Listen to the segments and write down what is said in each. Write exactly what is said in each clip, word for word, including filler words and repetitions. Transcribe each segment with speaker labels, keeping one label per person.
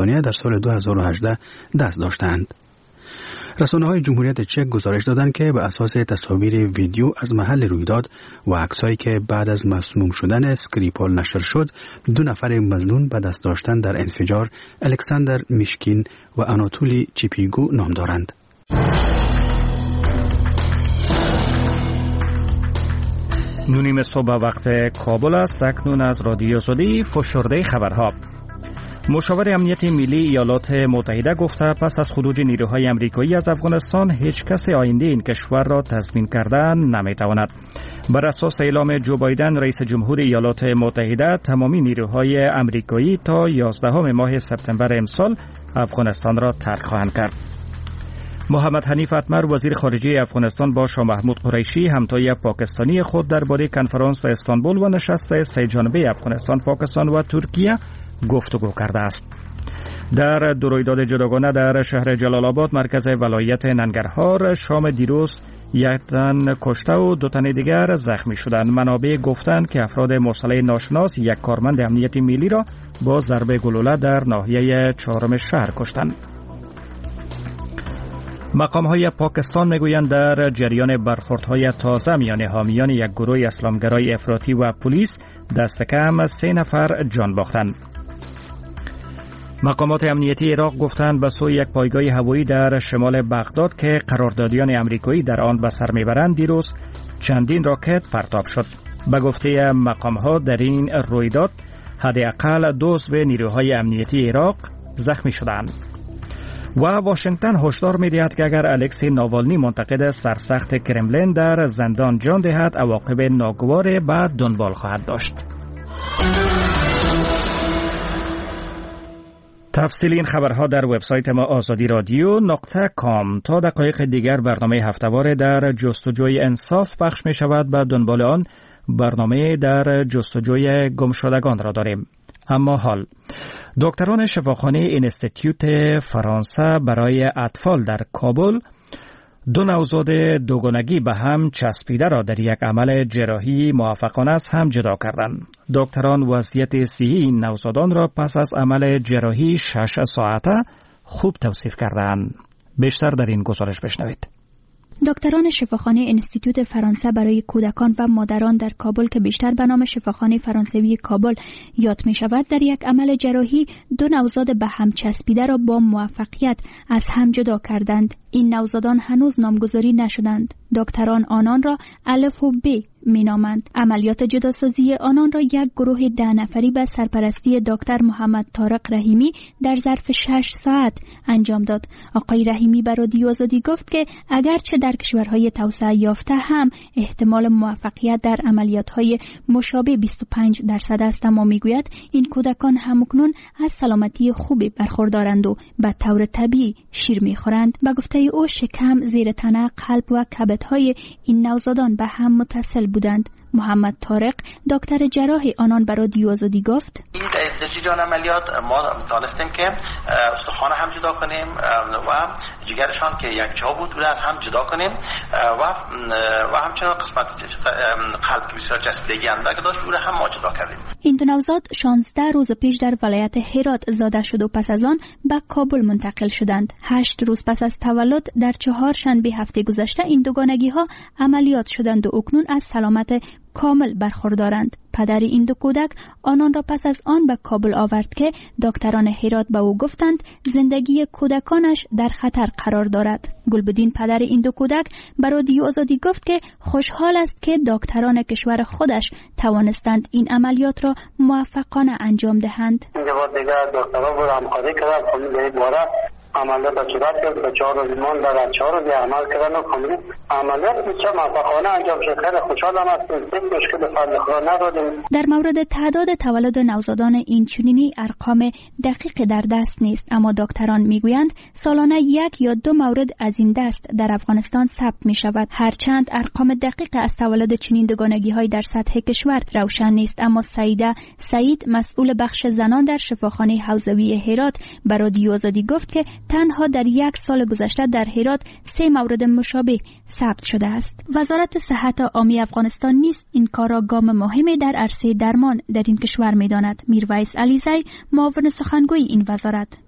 Speaker 1: اسپانیا در سال دو هزار و هجده دست داشتند. رسانه‌های جمهوریت چک گزارش دادند که به اساس تصاویر ویدیو از محل رویداد و عکسایی که بعد از مسموم شدن اسکریپال نشر شد، دو نفر مظنون به دست داشتن در انفجار الکساندر میشکین و آناتولی چیپیگو نام دارند.
Speaker 2: نونیم صبح وقت کابل است. اکنون از رادیو سعودی فشرده خبرها. مشاور امنیت ملی ایالات متحده گفته پس از خروج نیروهای آمریکایی از افغانستان هیچ کس آینده این کشور را تضمین کردن نمیتواند. بر اساس اعلام جو بایدن رئیس جمهور ایالات متحده، تمامی نیروهای آمریکایی تا یازدهم ماه سپتامبر امسال افغانستان را ترک خواهند کرد. محمد حنیف اتمر وزیر خارجه افغانستان با شاه محمود قریشی همتای پاکستانی خود درباره کنفرانس استانبول و نشست سه جانبه افغانستان، پاکستان و ترکیه گفتگو کرده است. در دو رویداد جداگانه در شهر جلال آباد مرکز ولایت ننگرهار شام دیروز یک تن کشته و دو تن دیگر زخمی شدند. منابع گفتند که افراد مسلح ناشناس یک کارمند امنیت ملی را با ضربه گلوله در ناحیه چهارم شهر کشتند. مقام‌های پاکستان میگویند در جریان برخوردهای تازه میان حامیان یک گروه اسلامگرای افراطی و پلیس دست کم سه نفر جان باختند. مقامات امنیتی عراق گفتند به سوی یک پایگاه هوایی در شمال بغداد که قراردادیان آمریکایی در آن به سر میبرند دیروز چندین راکت پرتاب شد. به گفته مقام‌ها در این رویداد حداقل دو عضو نیروهای امنیتی عراق زخمی شدند. و واشنگتن هشدار می‌دهد که اگر الکسی ناوالنی منتقد سرسخت کرملین در زندان جان دهد عواقب ناگوار به دنبال خواهد داشت. تفصیل این خبرها در وبسایت ما آزادی رادیو نقطه کام. تا دقایق دیگر برنامه هفته‌وار در جستجوی انصاف پخش می شود. به دنبال آن برنامه در جستجوی گمشدگان را داریم. اما حال دکتران شفاخانه اینستیتوت فرانسه برای اطفال در کابل دو نوزاد دوگانگی به هم چسبیده را در یک عمل جراحی موفقانه از هم جدا کردند. دکتران وضعیت صحی این نوزادان را پس از عمل جراحی شش ساعته خوب توصیف کردند. بیشتر در این گزارش بشنوید.
Speaker 3: دکتران شفاخانه اینستیتوت فرانسه برای کودکان و مادران در کابل که بیشتر به نام شفاخانه فرانسوی کابل یاد می شود، در یک عمل جراحی دو نوزاد به هم چسبیده را با موفقیت از هم جدا کردند. این نوزادان هنوز نامگذاری نشدند. دکتران آنان را الف و ب می نامند. عملیات جداسازی آنان را یک گروه ده نفری به سرپرستی دکتر محمد طارق رحیمی در ظرف شش ساعت انجام داد. آقای رحیمی به رادیو آزادی گفت که اگرچه در کشورهای توسعه یافته هم احتمال موفقیت در عملیات‌های مشابه بیست و پنج درصد است، اما میگوید این کودکان همکنون از سلامتی خوبی برخوردارند و به طور طبیعی شیر می‌خورند. به گفته او شکم، زیر تنه، قلب و کبدهای این نوزادان به هم متصل بودند. محمد طارق دکتر جراح آنان به رادیو آزادی گفت:
Speaker 4: این در جریان عملیات ما دانستیم که استخوان هم جدا کنیم و جگرشان که یک جا بود رو از هم جدا کنیم و و همچنین قسمت قلب که بسیار چسبیدگی اندک داشت رو هم ما جدا کردیم.
Speaker 3: این دو نوزاد شانزده روز پیش در ولایت هرات زاده شد و پس از آن به کابل منتقل شدند. هشت روز پس از تولد در چهار شنبه هفته گذشته این دوگانگی ها عملیات شدند و اکنون از سلامت کامل برخوردارند. پدر این دو کودک آنان را پس از آن به کابل آورد که دکتران هرات به او گفتند زندگی کودکانش در خطر قرار دارد. گلبدین پدر این دو کودک به رادیو آزادی گفت که خوشحال است که دکتران کشور خودش توانستند این عملیات را موفقانه انجام دهند.
Speaker 5: این بار دیگه دکترها بود همکاری کردند، خیلی به این باره عملیات صورت گرفت. به چهار روز مان در چهار روز عمل کردن و کاملی عملیات بسیار موفقانه انجام شد. خیلی خوشحالم هستیم. هیچ مشکل فضل خدا نداریم.
Speaker 3: در مورد تعداد تولد نوزادان این چنینی ارقام دقیق در دست نیست، اما دکتران میگویند سالانه یک یا دو مورد از این دست در افغانستان ثبت می شود. هرچند ارقام دقیق از تولد چنین دوگانگی های در سطح کشور روشن نیست، اما سعیده سعید مسئول بخش زنان در شفاخانه حوزوی هرات به رادیو آزادی گفت که تنها در یک سال گذشته در هرات سه مورد مشابه ثبت شده است. وزارت صحت عامه افغانستان نیز این کار را گام مهمی در عرصه درمان در این کشور می‌داند. میرویس علیزی معاون سخنگوی این وزارت: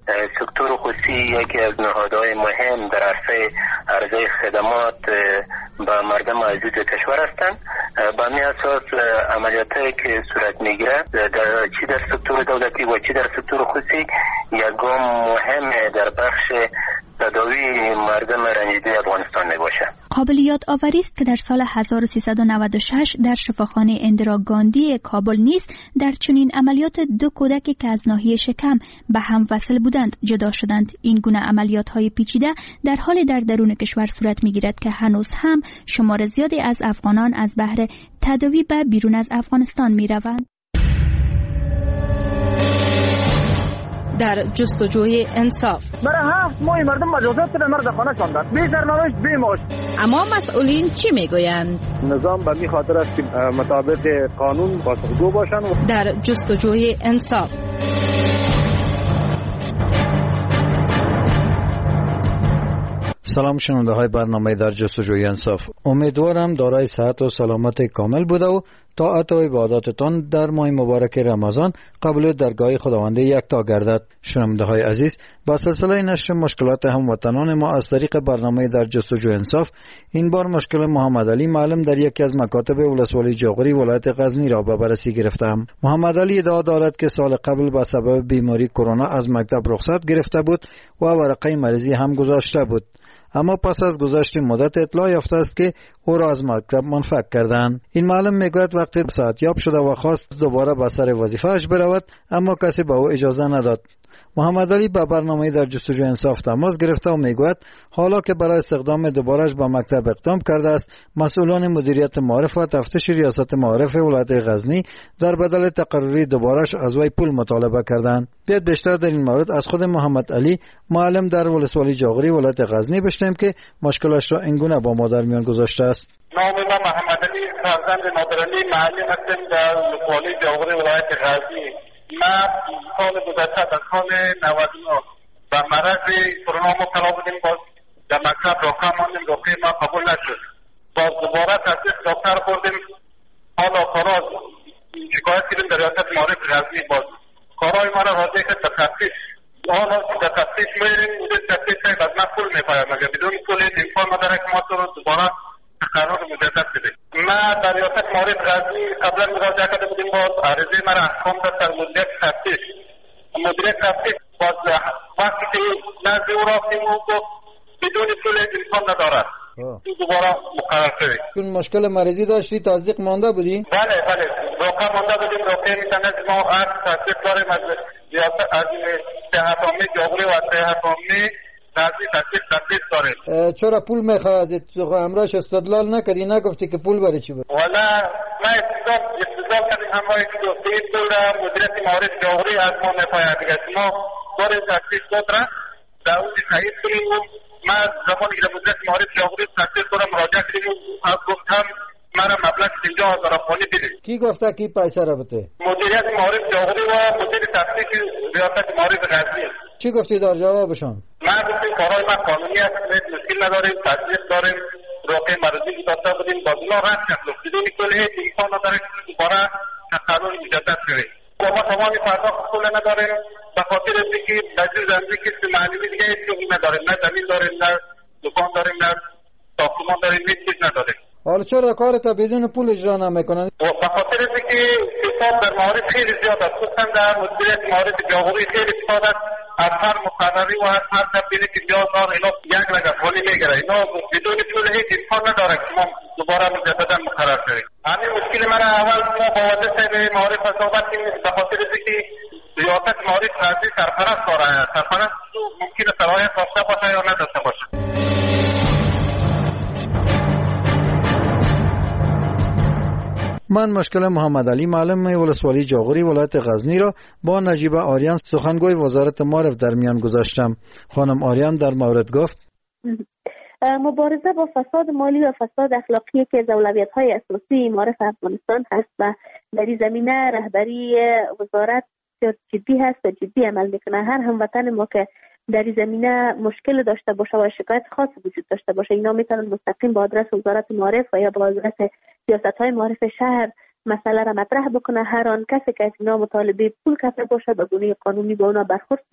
Speaker 6: سکتور خصوصی یکی از نهادهای مهم در عرصه عرضه خدمات به مردم عزیز کشور هستند. با همین اساس عملیاتی که صورت میگیره در چی در سکتور دولتی و چی در سکتور خصوصی یک گام مهم در بخش تداوی مردم رنجیده افغانستان میباشه.
Speaker 3: قابل یاد آوری است که در سال هزار و سیصد و نود و شش در شفاخانه اندرا گاندی کابل نیز در چنین عملیات دو کودک که از ناحیه شکم به هم وصل بودند جدا شدند. این گونه عملیات های پیچیده در حال در درون کشور صورت میگیرد که هنوز هم شمار زیادی از افغانان از بهر تداوی به بیرون از افغانستان می روند.
Speaker 7: در جستجوی انصاف
Speaker 8: برای هفت ماه مردم مجازات به مرد خانه شاندند، بی سرنوشت بی معاش.
Speaker 7: اما مسئولین چی میگویند؟
Speaker 8: نظام به این خاطر است که مطابق قانون پاسخگو باشند.
Speaker 7: در جستجوی انصاف
Speaker 9: سلام شنونده های برنامه در جستجوی انصاف. امیدوارم دارای صحت و سلامت کامل بوده و طاعت و عبادتتان در ماه مبارک رمضان قبول درگاه خداوند یکتا گردد. شنونده های عزیز، با سلسله نشر مشکلات هموطنان ما از طریق برنامه در جستجوی انصاف، این بار مشکل محمد علی معلم در یکی از مکاتب ولسوالی جاغوری ولایت غزنی را به بررسی گرفتم. محمد علی ادعا دارد که سال قبل به سبب بیماری کرونا از مکتب رخصت گرفته بود و ورقه مریضی هم گذاشته بود، اما پس از گذشت مدت اطلاع یافته است که او را از مکتب منفک کردند. این معلم میگوید وقتی صحتیاب شده و خواست دوباره به سر وظیفه‌اش برود، اما کسی به او اجازه نداد. محمد علی به برنامه در جستجوی انصاف تماس گرفته و میگوید حالا که برای استخدام دوبارهش به مکتب اقدام کرده است، مسئولان مدیریت معارف و تفتیش ریاست معارف ولایت غزنی در بدل تقرری دوبارهش از وی پول مطالبه کردند. بیاید بیشتر در این مورد از خود محمد علی معلم در ولسوالی جاغوری ولایت غزنی بشنویم که مشکلش را اینگونه با ما در میان گذاشته است.
Speaker 10: نام من محمد علی فرزند نادرعلی معلم هستم در ولسوالی جاغوری ولایت غزنی. من سال گذشته در سال نود و نه به مرض کرونا مبتلا بودیم، باز در مکتب راقه ماندیم، راقه ما قبول نشد. باز دوباره تصدیق دکتر خوردیم، حالا کارا شکایت کردیم در ریاست معارف غزنی، باز کارای ما را راضی کرد به تفتیش. حالا در تفتیش میریم، بوده تفتیش شاید از من پول میپاید، مگر بدون پول امکان نداره که ما تو رو دوباره تقرر مجدد بده. ما در ریاست معارف غزنی قبلا مراجعه کرده بودیم، باز عرضه مرا احکام داد در مدیریت تفتیش. مدیریت تفتیش باز وقتی که نزد او رفتیم و گفت بدون پول امکان ندارد، این دوباره مقرر شده.
Speaker 9: چون مشکل مریضی داشتی تصدیق مانده بودی؟
Speaker 10: بله بله، راقه مانده بودیم، راقه میتونه ما از تصدیق داریم از ریاست از صحت عامه جاغوری و صحت عامه نزدی تصدیق تصدیق داریم.
Speaker 9: چرا پول میخواد؟ امراش استدلال نکردی، نگفتی که پول برای چی بود؟
Speaker 10: والا ما استدلال استدلال کردیم، همه که دوستی پول مدیریت معارف جاغوری از ما میپاید دیگه. ما بار تصدیق داد را داود خرید کنیم و ما زمانی که مدیریت معارف جاغوری تصدیق دارم مراجعه کردیم و گفتم مرا مبلغ پنجاه هزار افغانی بدید.
Speaker 9: کی گفته کی پیسه را بده؟
Speaker 10: مدیریت معارف جاغوری و مدیر تفتیش ریاست معارف غزنی.
Speaker 9: چی گفتی در جوابشان؟
Speaker 10: ما گفتیم کارهای ما قانونی است، مشکل نداریم، تصدیق داریم، راقه مرضی که داشته بودیم باز اونا رد کرد، بدون پول هیچ امکان نداره که دوباره تقرر مجدد شده. ما تمام پرداخت پول نداریم، به خاطر اینکه بجز زمینی که معلومی دیگه هیچ چیزی نداریم، نه زمین داریم، نه دکان داریم، نه ساختمان داریم، هیچ چیز نداریم.
Speaker 9: حالا چرا کارت بدون پول اجرا نمیکنن؟
Speaker 10: به خاطر اینکه حساب در معارف خیلی زیاد است، خصوصا در مدیریت معارف جاغوری خیلی زیاد است. از هر مقرری و از هر تبدیلی که جا دار اینا یک رقم پولی میگیره، اینا بدون پول هیچ امکان نداره که ما دوباره مجددا مقرر شویم. همین مشکل من اول ما با وزیر صاحب معارف صحبت کردیم، به خاطر اینکه ریاست معارف غزنی سرپرست داره، سرپرست ممکنه صلاحیت داشته باشه یا نداشته باشه.
Speaker 9: من مشکل محمد علی معلم ولسوالی جاغوری ولایت غزنی را با نجیبه آریان سخنگوی وزارت معارف در میان گذاشتم. خانم آریان در مورد گفت
Speaker 11: مبارزه با فساد مالی و فساد اخلاقی که از اولویت‌های اساسی معارف افغانستان هست و در این زمینه رهبری وزارت جدی هست و جدی عمل میکنه. هر هموطن ما که در این زمینه مشکل داشته باشه و شکایت خاص وجود داشته باشه، اینا میتونن مستقیم با آدرس وزارت معارف و یا با آدرس سیاست‌های معارف شهر مسئله را مطرح بکنه. هر آن کسی که از اینا مطالبه پول کرده باشه به گونه قانونی با اونا برخورد